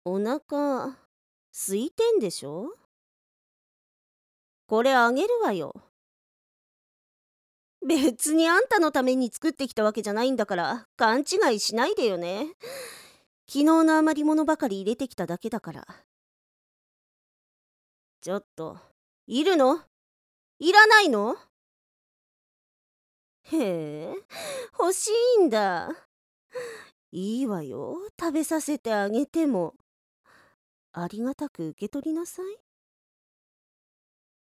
お腹空いてんでしょ？これあげるわよ。別にあんたのために作ってきたわけじゃないんだから勘違いしないでよね。昨日の余り物ばかり入れてきただけだから。ちょっと、いるの？いらないの？へえ、欲しいんだ。いいわよ、食べさせてあげても。ありがたく受け取りなさい。